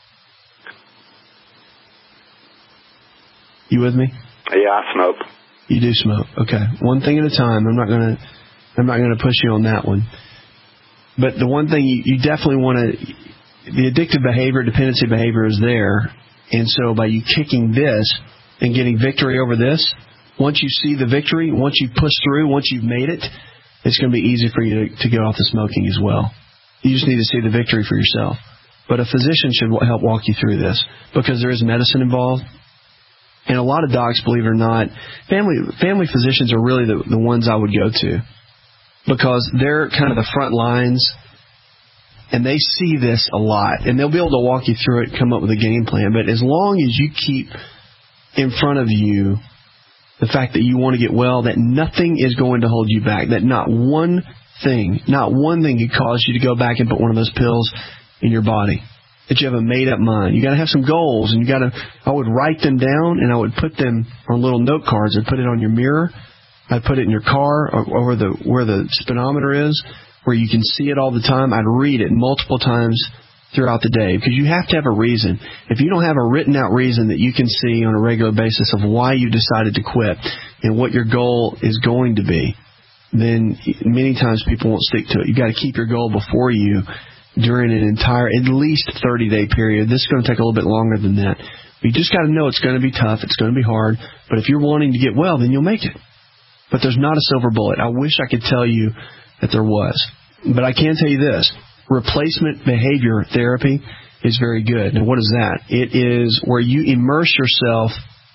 You with me? Yeah, I smoke. You do smoke. Okay. One thing at a time. I'm not going to, I'm not going to push you on that one. But the one thing you, you definitely want to, the addictive behavior, dependency behavior is there. And so by you kicking this and getting victory over this, once you see the victory, once you push through, once you've made it, it's going to be easy for you to, to get off the smoking as well. You just need to see the victory for yourself. But a physician should help walk you through this, because there is medicine involved. And a lot of docs, believe it or not, family family physicians are really the, the ones I would go to, because they're kind of the front lines, and they see this a lot, and they'll be able to walk you through it, come up with a game plan. But as long as you keep in front of you the fact that you want to get well, that nothing is going to hold you back, that not one thing, not one thing could cause you to go back and put one of those pills in your body, that you have a made-up mind. You got to have some goals, and you got to. I would write them down, and I would put them on little note cards. I'd put it on your mirror. I'd put it in your car, or, or where the where the speedometer is, where you can see it all the time. I'd read it multiple times throughout the day, because you have to have a reason. If you don't have a written out reason that you can see on a regular basis of why you decided to quit and what your goal is going to be, then many times people won't stick to it. You got to keep your goal before you during an entire, at least thirty-day period. This is going to take a little bit longer than that. You just got to know it's going to be tough. It's going to be hard. But if you're wanting to get well, then you'll make it. But there's not a silver bullet. I wish I could tell you that there was. But I can tell you this. Replacement behavior therapy is very good. And what is that? It is where you immerse yourself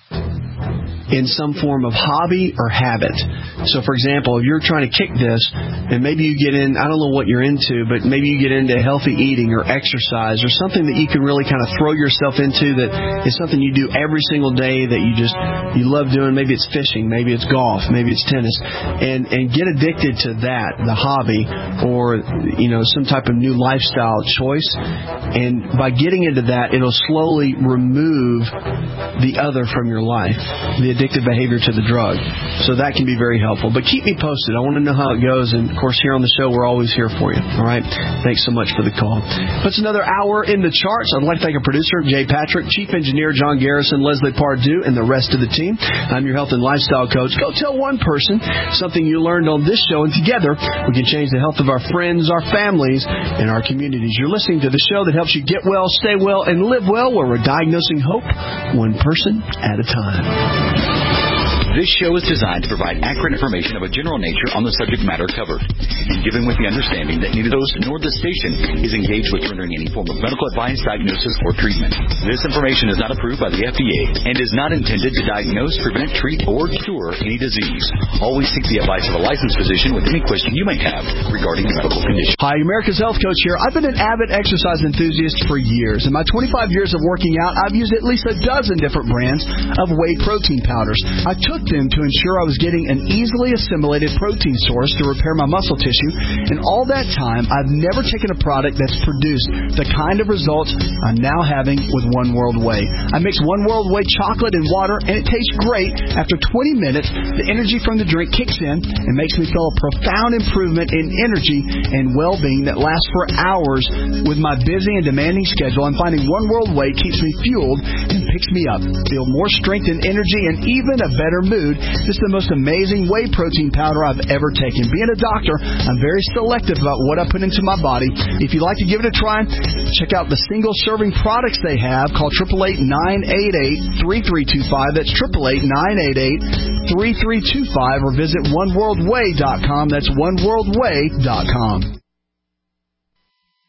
in some form of hobby or habit. So, for example, if you're trying to kick this, and maybe you get in, I don't know what you're into, but maybe you get into healthy eating or exercise or something that you can really kind of throw yourself into, that is something you do every single day that you just, you love doing. Maybe it's fishing, maybe it's golf, maybe it's tennis, and, and get addicted to that, the hobby, or, you know, some type of new lifestyle choice. And by getting into that, it'll slowly remove the other from your life, the addictive behavior to the drug. So that can be very helpful. But keep me posted. I want to know how it goes. And, of course, here on the show, we're always here for you. All right? Thanks so much for the call. That's another hour in the charts. I'd like to thank our producer, Jay Patrick, Chief Engineer John Garrison, Leslie Pardue, and the rest of the team. I'm your health and lifestyle coach. Go tell one person something you learned on this show, and together we can change the health of our friends, our families, and our communities. You're listening to the show that helps you get well, stay well, and live well, where we're diagnosing hope one person at a time. This show is designed to provide accurate information of a general nature on the subject matter covered, and given with the understanding that neither the host nor the station is engaged with rendering any form of medical advice, diagnosis, or treatment. This information is not approved by the F D A and is not intended to diagnose, prevent, treat, or cure any disease. Always seek the advice of a licensed physician with any question you may have regarding your medical condition. Hi, America's Health Coach here. I've been an avid exercise enthusiast for years. In my twenty-five years of working out, I've used at least a dozen different brands of whey protein powders. I took them to ensure I was getting an easily assimilated protein source to repair my muscle tissue, and all that time, I've never taken a product that's produced the kind of results I'm now having with One World Whey. I mix One World Whey chocolate and water, and it tastes great. After twenty minutes, the energy from the drink kicks in and makes me feel a profound improvement in energy and well-being that lasts for hours. With my busy and demanding schedule, I'm finding One World Whey keeps me fueled and picks me up. Feel more strength and energy and even a better mood. This is the most amazing whey protein powder I've ever taken. Being a doctor, I'm very selective about what I put into my body. If you'd like to give it a try, check out the single-serving products they have. Call eight eight eight, nine eight eight, three three two five. That's eight eight eight, nine eight eight, three three two five. Or visit one world whey dot com. That's one world whey dot com.